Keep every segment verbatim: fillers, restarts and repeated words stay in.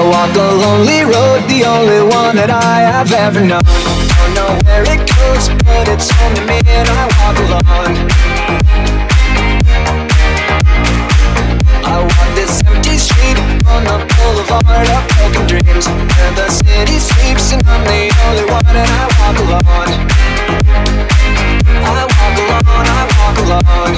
walk a lonely road, the only one that I have ever known. Don't know where it goes, but it's only me and I walk alone. I walk this empty street on the boulevard of broken dreams, where the city sleeps and I'm the only one and I walk alone. I walk alone, I walk alone.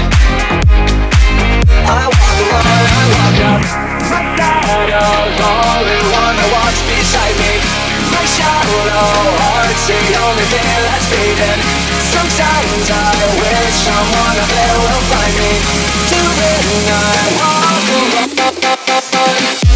I walk alone, I walk up. My shadow's the only one to watch beside me. My shadow heart's the only thing that's beating. Sometimes I wish someone up there will find me. Till then I walk alone.